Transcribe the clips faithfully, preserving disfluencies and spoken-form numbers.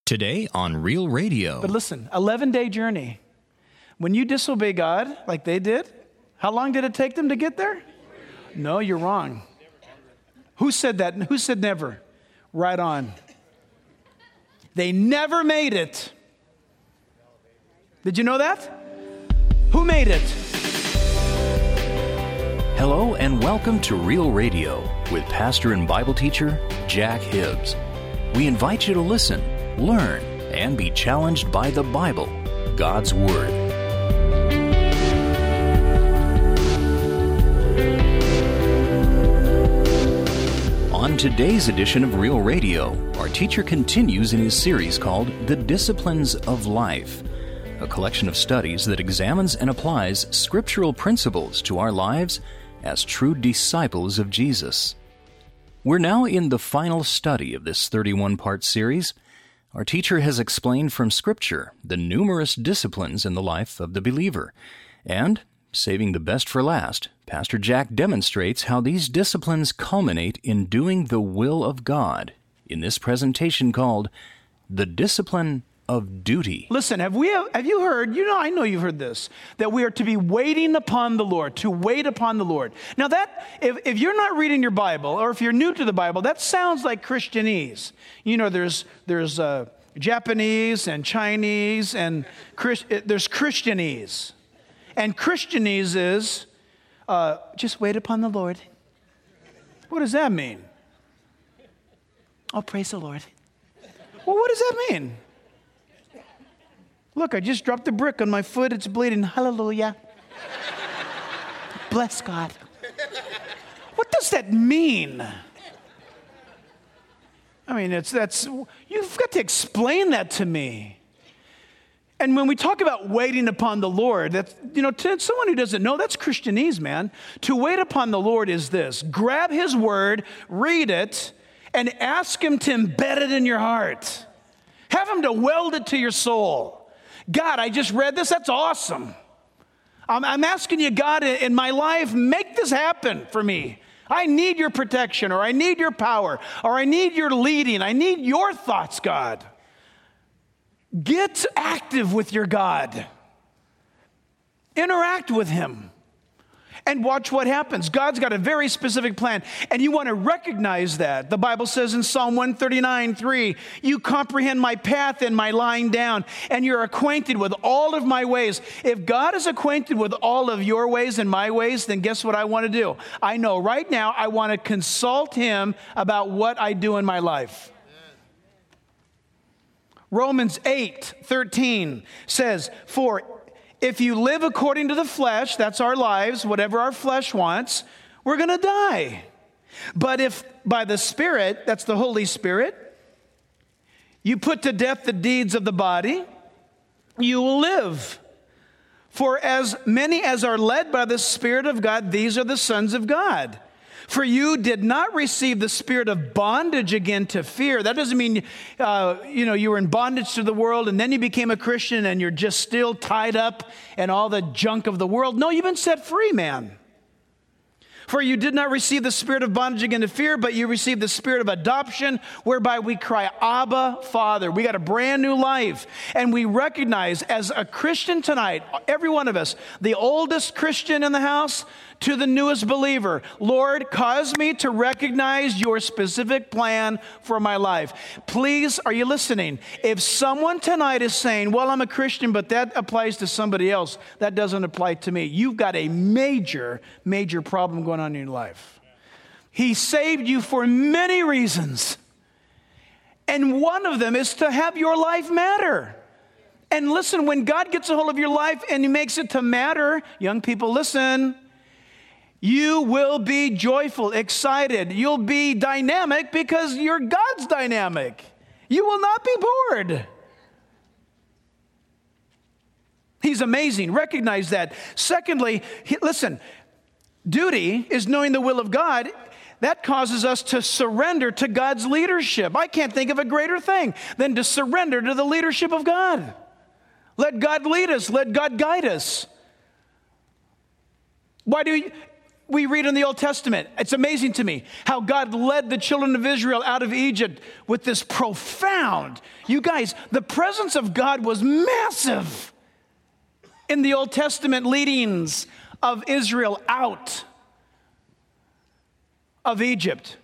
Today on Real Radio. But listen, eleven-day journey. When you disobey God like they did, how long did it take them to get there? No, you're wrong. Who said that? Who said never? Right on. They never made it. Did you know that? Who made it? Hello and welcome to Real Radio with pastor and Bible teacher Jack Hibbs. We invite you to listen, learn, and be challenged by the Bible, God's Word. On today's edition of Real Radio, our teacher continues in his series called The Disciplines of Life, a collection of studies that examines and applies scriptural principles to our lives as true disciples of Jesus. We're now in the final study of this thirty-one part series. Our teacher has explained from Scripture the numerous disciplines in the life of the believer. And, saving the best for last, Pastor Jack demonstrates how these disciplines culminate in doing the will of God in this presentation called The Discipline of Duty. Listen, have we have you heard, you know, I know you've heard this, that we are to be waiting upon the Lord, to wait upon the Lord. Now that, if, if you're not reading your Bible, or if you're new to the Bible, that sounds like Christianese. You know, there's there's uh, Japanese and Chinese and Chris, there's Christianese. And Christianese is, uh, just wait upon the Lord. What does that mean? Oh, praise the Lord. Well, what does that mean? Look, I just dropped a brick on my foot. It's bleeding. Hallelujah. Bless God. What does that mean? I mean, it's that's you've got to explain that to me. And when we talk about waiting upon the Lord, that's, you know, to someone who doesn't know, that's Christianese, man. To wait upon the Lord is this: grab His Word, read it, and ask Him to embed it in your heart. Have Him to weld it to your soul. God, I just read this. That's awesome. I'm, I'm asking you, God, in my life, make this happen for me. I need your protection, or I need your power, or I need your leading. I need your thoughts, God. Get active with your God. Interact with Him. And watch what happens. God's got a very specific plan, and you want to recognize that. The Bible says in Psalm one thirty-nine, three, you comprehend my path and my lying down, and you're acquainted with all of my ways. If God is acquainted with all of your ways and my ways, then guess what I want to do? I know right now I want to consult Him about what I do in my life. Romans eight thirteen says, for if you live according to the flesh, that's our lives, whatever our flesh wants, we're going to die. But if by the Spirit, that's the Holy Spirit, you put to death the deeds of the body, you will live. For as many as are led by the Spirit of God, these are the sons of God. For you did not receive the spirit of bondage again to fear. That doesn't mean, uh, you know, you were in bondage to the world and then you became a Christian and you're just still tied up in all the junk of the world. No, you've been set free, man. For you did not receive the spirit of bondage again to fear, but you received the spirit of adoption, whereby we cry, Abba, Father. We got a brand new life. And we recognize as a Christian tonight, every one of us, the oldest Christian in the house to the newest believer, Lord, cause me to recognize your specific plan for my life. Please, are you listening? If someone tonight is saying, well, I'm a Christian, but that applies to somebody else, that doesn't apply to me. You've got a major, major problem going on in your life. He saved you for many reasons. And one of them is to have your life matter. And listen, when God gets a hold of your life and He makes it to matter, young people, listen, you will be joyful, excited. You'll be dynamic because you're God's dynamic. You will not be bored. He's amazing. Recognize that. Secondly, he, listen, duty is knowing the will of God. That causes us to surrender to God's leadership. I can't think of a greater thing than to surrender to the leadership of God. Let God lead us. Let God guide us. Why do you... we read in the Old Testament, it's amazing to me how God led the children of Israel out of Egypt with this profound, you guys, the presence of God was massive in the Old Testament leadings of Israel out of Egypt.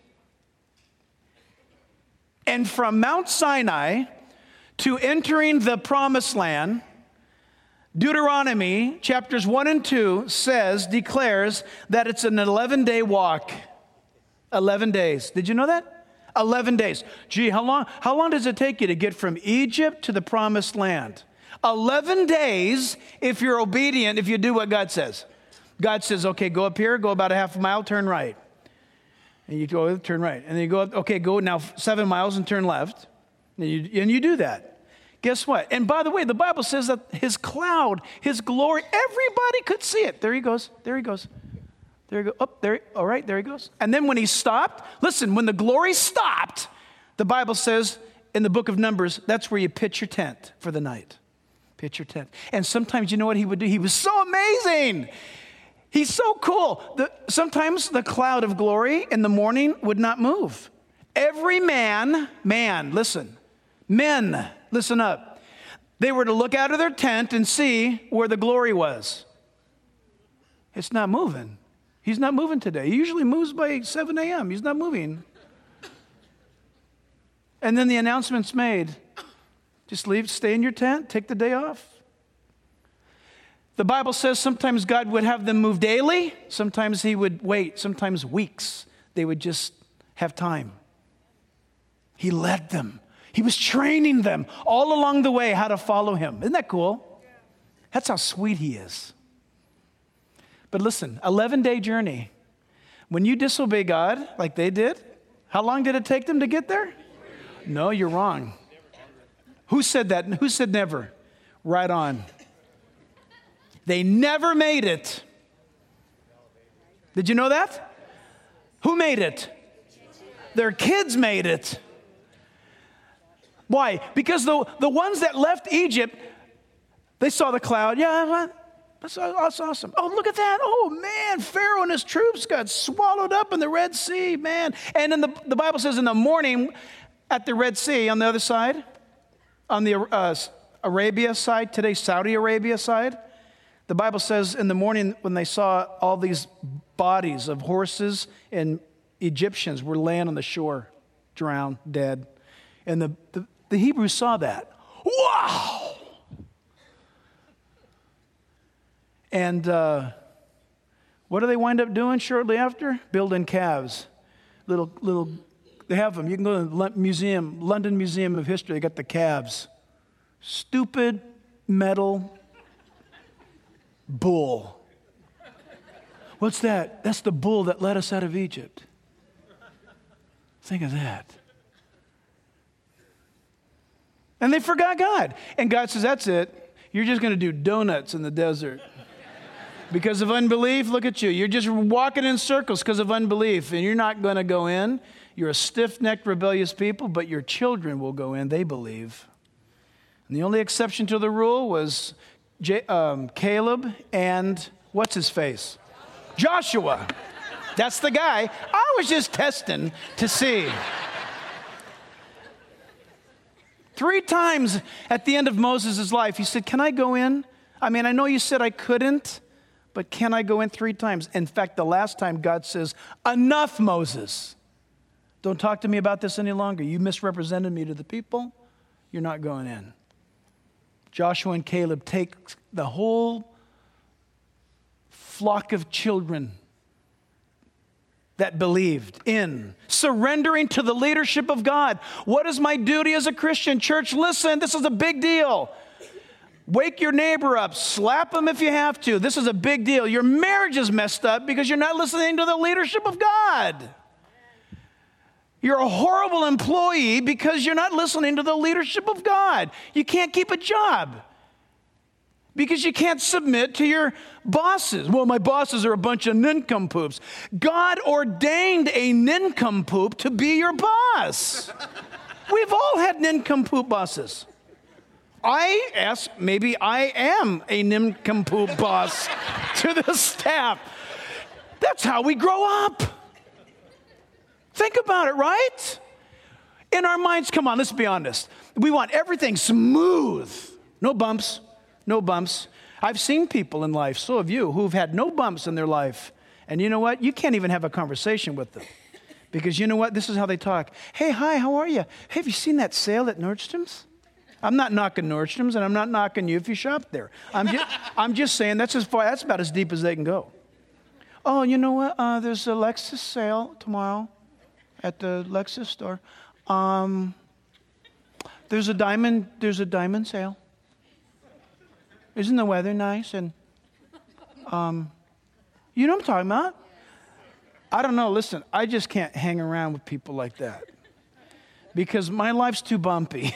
And from Mount Sinai to entering the promised land, Deuteronomy chapters one and two says, declares that it's an eleven-day walk. eleven days. Did you know that? eleven days. Gee, how long, how long does it take you to get from Egypt to the promised land? eleven days if you're obedient, if you do what God says. God says, okay, go up here, go about a half a mile, turn right. And you go, turn right. And then you go up, okay, go now seven miles and turn left. And you, and you do that. Guess what? And by the way, the Bible says that his cloud, his glory, everybody could see it. There he goes. There he goes. There he goes. Up there. All right, there he goes. And then when he stopped, listen, when the glory stopped, the Bible says in the book of Numbers, that's where you pitch your tent for the night. Pitch your tent. And sometimes you know what he would do? He was so amazing. He's so cool. The, sometimes the cloud of glory in the morning would not move. Every man, man, listen, men, listen up. They were to look out of their tent and see where the glory was. It's not moving. He's not moving today. He usually moves by seven a.m. He's not moving. And then the announcement's made. Just leave, stay in your tent, take the day off. The Bible says sometimes God would have them move daily. Sometimes he would wait. Sometimes weeks. They would just have time. He led them. He was training them all along the way how to follow him. Isn't that cool? That's how sweet he is. But listen, eleven-day journey. When you disobey God like they did, how long did it take them to get there? No, you're wrong. Who said that? Who said never? Right on. They never made it. Did you know that? Who made it? Their kids made it. Why? Because the, the ones that left Egypt, they saw the cloud. Yeah, that's, that's awesome. Oh, look at that. Oh, man, Pharaoh and his troops got swallowed up in the Red Sea, man. And then the, the Bible says in the morning at the Red Sea, on the other side, on the uh, Arabia side, today Saudi Arabia side, the Bible says in the morning when they saw all these bodies of horses and Egyptians were laying on the shore, drowned, dead. And the, the, the Hebrews saw that. Wow! And uh, what do they wind up doing shortly after? Building calves. Little, little, they have them. You can go to the museum, London Museum of History. They got the calves. Stupid metal bull. What's that? That's the bull that led us out of Egypt. Think of that. And they forgot God. And God says, that's it. You're just going to do donuts in the desert. Because of unbelief, look at you. You're just walking in circles because of unbelief. And you're not going to go in. You're a stiff-necked, rebellious people, but your children will go in. They believe. And the only exception to the rule was J- um, Caleb and what's his face? Joshua. That's the guy. I was just testing to see. Three times at the end of Moses' life, he said, can I go in? I mean, I know you said I couldn't, but can I go in three times? In fact, the last time God says, enough, Moses. Don't talk to me about this any longer. You misrepresented me to the people. You're not going in. Joshua and Caleb take the whole flock of children that believed in, surrendering to the leadership of God. What is my duty as a Christian? Church, listen, this is a big deal. Wake your neighbor up. Slap him if you have to. This is a big deal. Your marriage is messed up because you're not listening to the leadership of God. You're a horrible employee because you're not listening to the leadership of God. You can't keep a job because you can't submit to your bosses. Well, my bosses are a bunch of nincompoops. God ordained a nincompoop to be your boss. We've all had nincompoop bosses. I ask, maybe I am a nincompoop boss to the staff. That's how we grow up. Think about it, right? In our minds, come on, let's be honest. We want everything smooth. No bumps, no bumps. I've seen people in life, so have you, who've had no bumps in their life. And you know what? You can't even have a conversation with them. Because you know what? This is how they talk. Hey, hi, how are you? Hey, have you seen that sale at Nordstrom's? I'm not knocking Nordstrom's, and I'm not knocking you if you shop there. I'm just, I'm just saying that's as far, that's about as deep as they can go. Oh, you know what? Uh, there's a Lexus sale tomorrow at the Lexus store. Um, there's a diamond. There's a diamond sale. Isn't the weather nice? And um, you know what I'm talking about? I don't know. Listen, I just can't hang around with people like that because my life's too bumpy.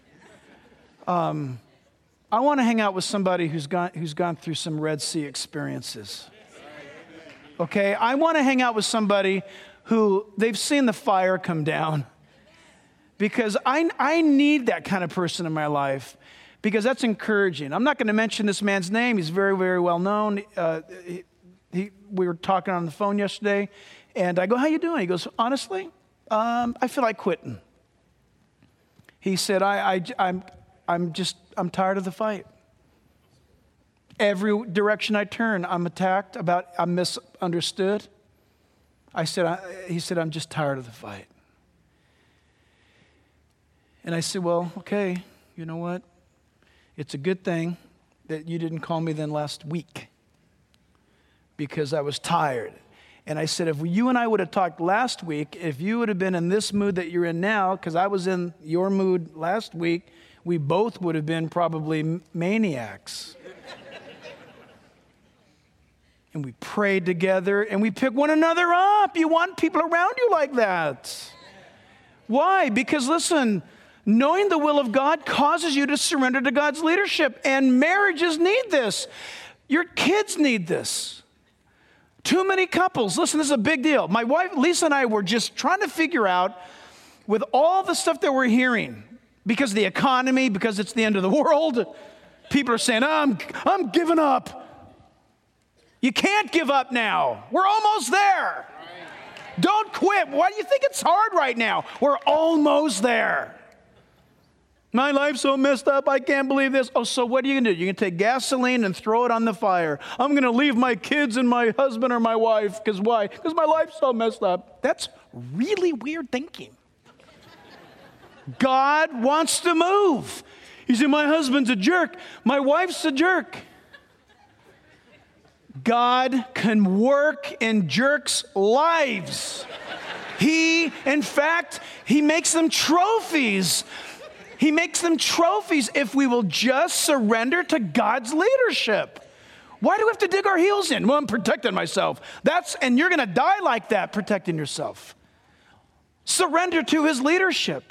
um, I want to hang out with somebody who's gone who's gone through some Red Sea experiences. Okay, I want to hang out with somebody who they've seen the fire come down, because I I need that kind of person in my life, because that's encouraging. I'm not going to mention this man's name. He's very, very well known. Uh, he, he, we were talking on the phone yesterday, and I go, "How you doing?" He goes, "Honestly, um, I feel like quitting." He said, I, I, I'm, I'm just, I'm tired of the fight. Every direction I turn, I'm attacked, about, I'm misunderstood. I said, I, he said, I'm just tired of the fight. And I said, well, okay, you know what? It's a good thing that you didn't call me then last week, because I was tired. And I said, if you and I would have talked last week, if you would have been in this mood that you're in now, because I was in your mood last week, we both would have been probably maniacs. And we prayed together, and we picked one another up. You want people around you like that. Why? Because listen, knowing the will of God causes you to surrender to God's leadership, and marriages need this. Your kids need this. Too many couples, listen, this is a big deal. My wife, Lisa, and I were just trying to figure out, with all the stuff that we're hearing, because of the economy, because it's the end of the world, people are saying, oh, I'm, I'm giving up. You can't give up now. We're almost there. Don't quit. Why do you think it's hard right now? We're almost there. My life's so messed up, I can't believe this. Oh, so what are you going to do? You're going to take gasoline and throw it on the fire. I'm going to leave my kids and my husband or my wife. Because why? Because my life's so messed up. That's really weird thinking. God wants to move. You say, my husband's a jerk. My wife's a jerk. God can work in jerks' lives. He, in fact, he makes them trophies. He makes them trophies if we will just surrender to God's leadership. Why do we have to dig our heels in? Well, I'm protecting myself. That's, and you're going to die like that, protecting yourself. Surrender to his leadership.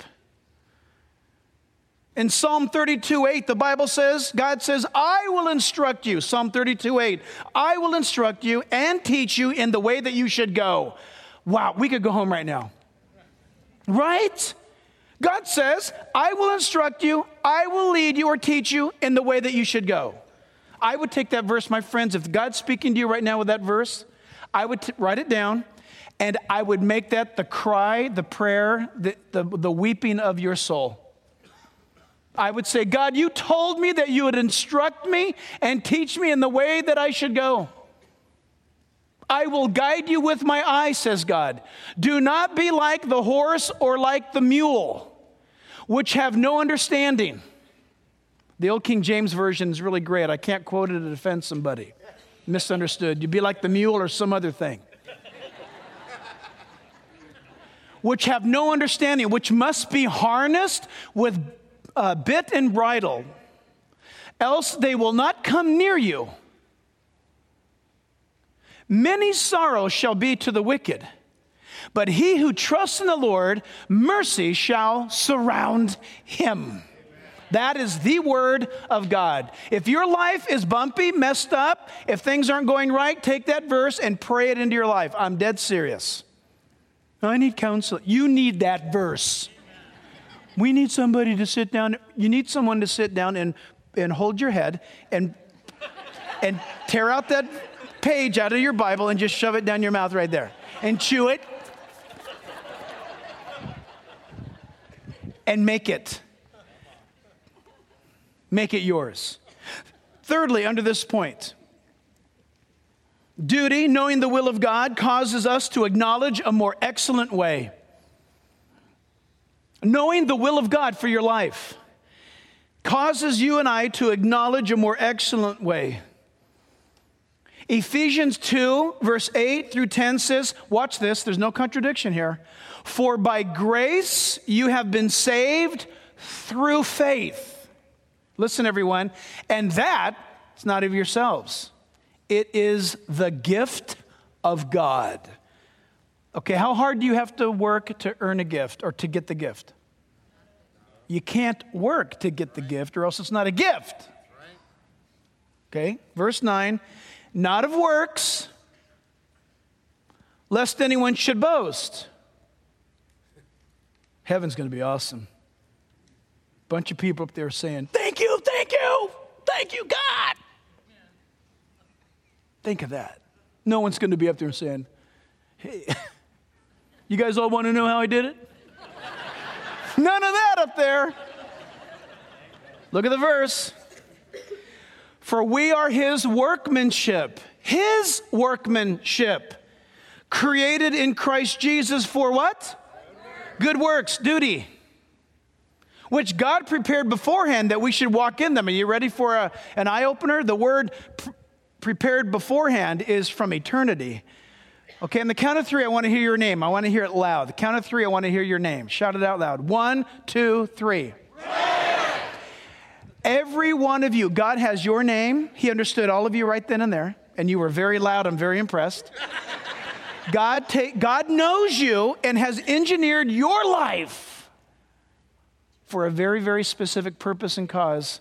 In Psalm thirty-two eight, the Bible says, God says, I will instruct you. Psalm thirty-two eight, I will instruct you and teach you in the way that you should go. Wow, we could go home right now. Right? God says, I will instruct you, I will lead you or teach you in the way that you should go. I would take that verse, my friends, if God's speaking to you right now with that verse, I would t- write it down, and I would make that the cry, the prayer, the, the, the weeping of your soul. I would say, God, you told me that you would instruct me and teach me in the way that I should go. I will guide you with my eye, says God. Do not be like the horse or like the mule, which have no understanding. The old King James Version is really great. I can't quote it to defend somebody. Misunderstood. You'd be like the mule or some other thing. Which have no understanding, which must be harnessed with uh, bit and bridle, else they will not come near you. Many sorrows shall be to the wicked, but he who trusts in the Lord, mercy shall surround him. That is the word of God. If your life is bumpy, messed up, if things aren't going right, take that verse and pray it into your life. I'm dead serious. I need counsel. You need that verse. We need somebody to sit down. You need someone to sit down and, and hold your head and, and tear out that page out of your Bible and just shove it down your mouth right there and chew it and make it. Make it yours. Thirdly, under this point, duty, knowing the will of God, causes us to acknowledge a more excellent way. Knowing the will of God for your life causes you and I to acknowledge a more excellent way. Ephesians two, verse eight through ten says, watch this, there's no contradiction here. For by grace you have been saved through faith. Listen, everyone, and that is not of yourselves. It is the gift of God. Okay, how hard do you have to work to earn a gift or to get the gift? You can't work to get the gift or else it's not a gift. Okay, verse nine, not of works, lest anyone should boast. Heaven's going to be awesome. Bunch of people up there saying, thank you, thank you, thank you, God. Think of that. No one's going to be up there saying, hey, you guys all want to know how I did it? None of that up there. Look at the verse. For we are his workmanship, his workmanship, created in Christ Jesus for what? Good works, duty, which God prepared beforehand that we should walk in them. Are you ready for a, an eye-opener? The word pr- prepared beforehand is from eternity. Okay, on the count of three, I want to hear your name. I want to hear it loud. The count of three, I want to hear your name. Shout it out loud. One, two, three. Ray! Every one of you, God has your name. He understood all of you right then and there, and you were very loud. I'm very impressed. God, take, God knows you and has engineered your life for a very, very specific purpose and cause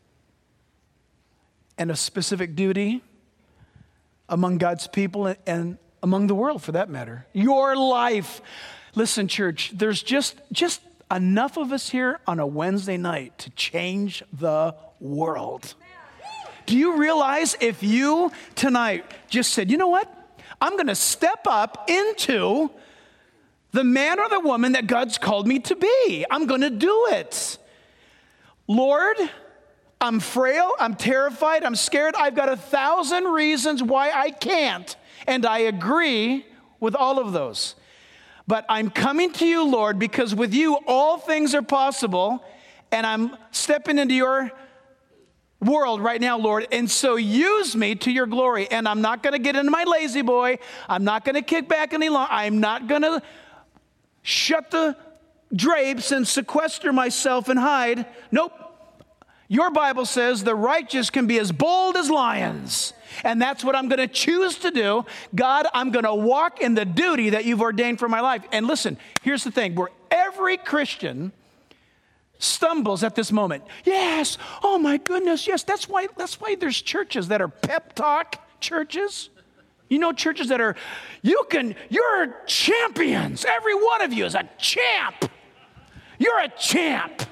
and a specific duty among God's people and among the world, for that matter. Your life. Listen, church, there's just, just enough of us here on a Wednesday night to change the world. Do you realize if you tonight just said, you know what? I'm going to step up into the man or the woman that God's called me to be. I'm going to do it. Lord, I'm frail, I'm terrified, I'm scared. I've got a thousand reasons why I can't. And I agree with all of those. But I'm coming to you, Lord, because with you all things are possible. And I'm stepping into your world right now, Lord. And so use me to your glory. And I'm not going to get into my lazy boy. I'm not going to kick back any longer. I'm not going to shut the drapes and sequester myself and hide. Nope. Your Bible says the righteous can be as bold as lions. And that's what I'm going to choose to do. God, I'm going to walk in the duty that you've ordained for my life. And listen, here's the thing. Where every Christian stumbles at this moment. Yes. Oh my goodness. Yes. That's why, that's why there's churches that are pep talk churches. You know, churches that are, you can, you're champions. Every one of you is a champ. You're a champ.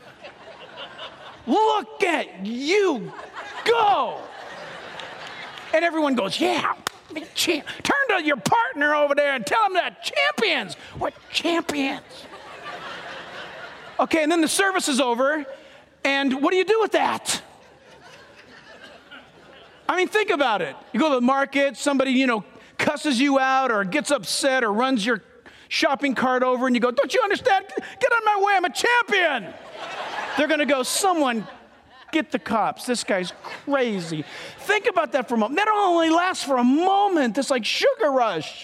Look at you go. And everyone goes, yeah, champ. Turn to your partner over there and tell them that champions. What champions? Okay, and then the service is over, and what do you do with that? I mean, think about it. You go to the market, somebody, you know, cusses you out or gets upset or runs your shopping cart over, and you go, don't you understand? Get out of my way, I'm a champion. They're going to go, someone get the cops. This guy's crazy. Think about that for a moment. That only lasts for a moment. It's like sugar rush.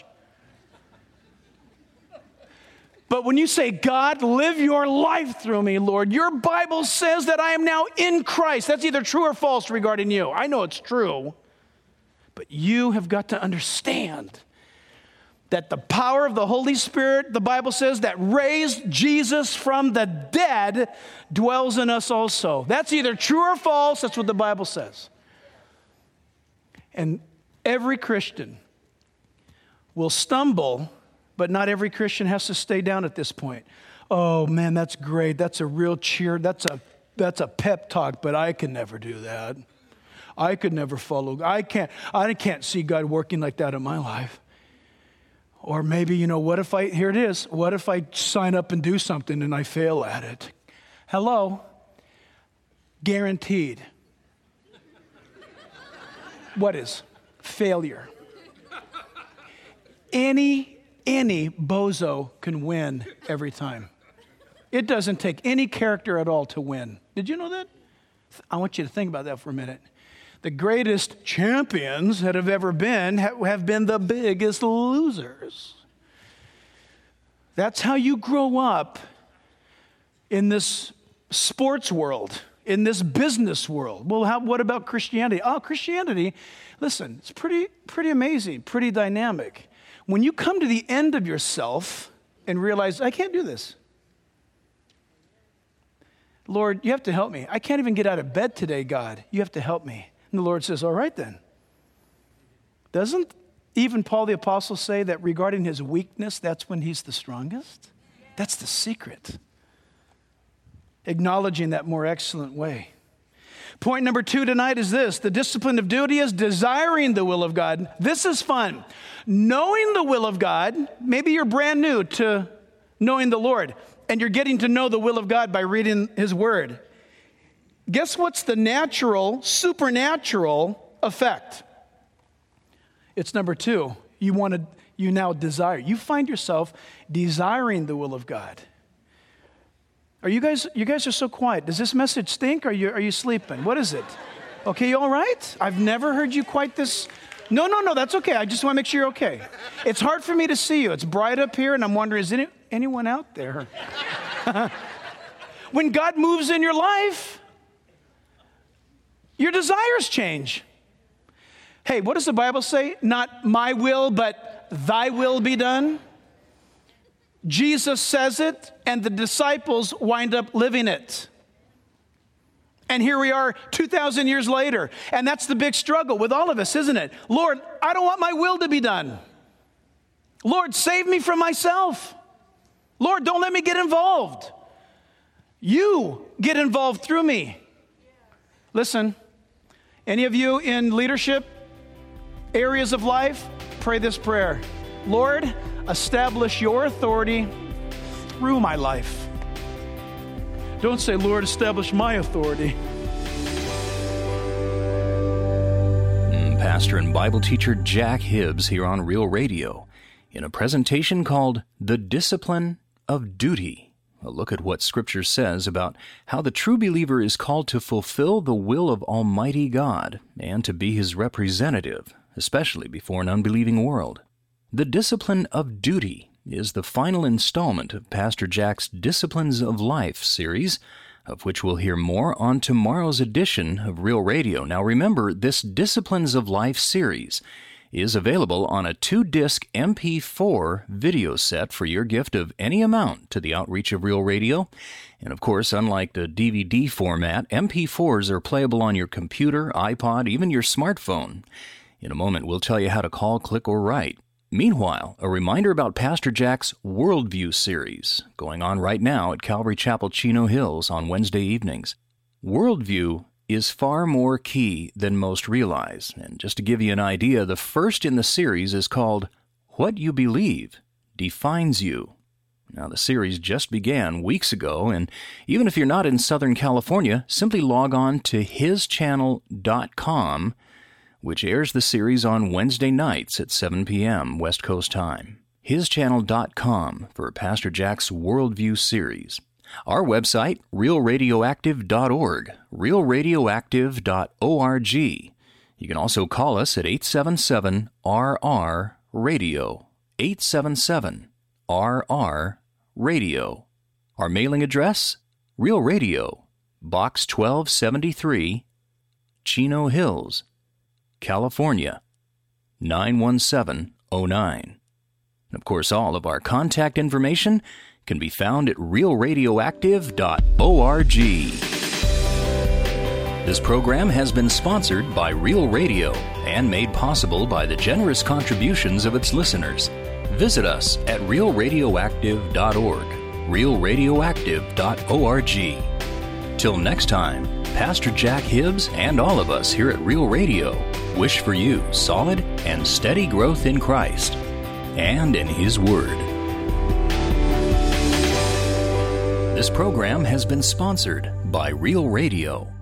But when you say, God, live your life through me, Lord, your Bible says that I am now in Christ. That's either true or false regarding you. I know it's true. But you have got to understand that the power of the Holy Spirit, the Bible says, that raised Jesus from the dead dwells in us also. That's either true or false. That's what the Bible says. And every Christian will stumble, but not every Christian has to stay down at this point. Oh man, that's great. That's a real cheer. That's a, that's a pep talk, but I can never do that. I could never follow. I can't, I can't see God working like that in my life. Or maybe, you know, what if I, here it is, what if I sign up and do something and I fail at it? Hello? Guaranteed. What is? Failure. Any, any bozo can win every time. It doesn't take any character at all to win. Did you know that? I want you to think about that for a minute. The greatest champions that have ever been have been the biggest losers. That's how you grow up in this sports world, in this business world. Well, how, what about Christianity? Oh, Christianity, listen, it's pretty, pretty amazing, pretty dynamic. When you come to the end of yourself and realize, I can't do this. Lord, you have to help me. I can't even get out of bed today, God. You have to help me. And the Lord says, all right then. Doesn't even Paul the Apostle say that regarding his weakness, that's when he's the strongest? That's the secret. Acknowledging that more excellent way. Point number two tonight is this. The discipline of duty is desiring the will of God. This is fun. Knowing the will of God, maybe you're brand new to knowing the Lord, and you're getting to know the will of God by reading his word. Guess what's the natural, supernatural effect? It's number two. You want to, you now desire. You find yourself desiring the will of God. Are you guys, you guys are so quiet. Does this message stink? Or are you, are you sleeping? What is it? Okay, you all right? I've never heard you quite this. No, no, no, that's okay. I just want to make sure you're okay. It's hard for me to see you. It's bright up here, and I'm wondering, is any, anyone out there? When God moves in your life, your desires change. Hey, what does the Bible say? Not my will, but thy will be done. Jesus says it, and the disciples wind up living it. And here we are two thousand years later, and that's the big struggle with all of us, isn't it? Lord, I don't want my will to be done. Lord, save me from myself. Lord, don't let me get involved. You get involved through me. Listen, any of you in leadership areas of life, pray this prayer. Lord, establish your authority through my life. Don't say, Lord, establish my authority. Pastor and Bible teacher Jack Hibbs here on Real Radio in a presentation called The Discipline of Duty. A look at what Scripture says about how the true believer is called to fulfill the will of Almighty God and to be His representative, especially before an unbelieving world. The Discipline of Duty is the final installment of Pastor Jack's Disciplines of Life series, of which we'll hear more on tomorrow's edition of Real Radio. Now remember, this Disciplines of Life series is available on a two-disc M P four video set for your gift of any amount to the outreach of Real Radio. And of course, unlike the D V D format, M P fours are playable on your computer, iPod, even your smartphone. In a moment, we'll tell you how to call, click, or write. Meanwhile, a reminder about Pastor Jack's Worldview series, going on right now at Calvary Chapel, Chino Hills on Wednesday evenings. Worldview is far more key than most realize. And just to give you an idea, the first in the series is called What You Believe Defines You. Now, the series just began weeks ago, and even if you're not in Southern California, simply log on to his channel dot com, which airs the series on Wednesday nights at seven p.m. West Coast time. his channel dot com for Pastor Jack's Worldview series. Our website, real radioactive dot org, real radioactive dot org. You can also call us at eight seven seven R R radio, eight seven seven R R radio. Our mailing address, Real Radio, Box twelve seventy-three, Chino Hills, California, nine one seven oh nine. And of course, all of our contact information can be found at real radioactive dot org. This program has been sponsored by Real Radio and made possible by the generous contributions of its listeners. Visit us at real radioactive dot org, real radioactive dot org. Till next time, Pastor Jack Hibbs and all of us here at Real Radio wish for you solid and steady growth in Christ and in His Word. This program has been sponsored by Real Radio.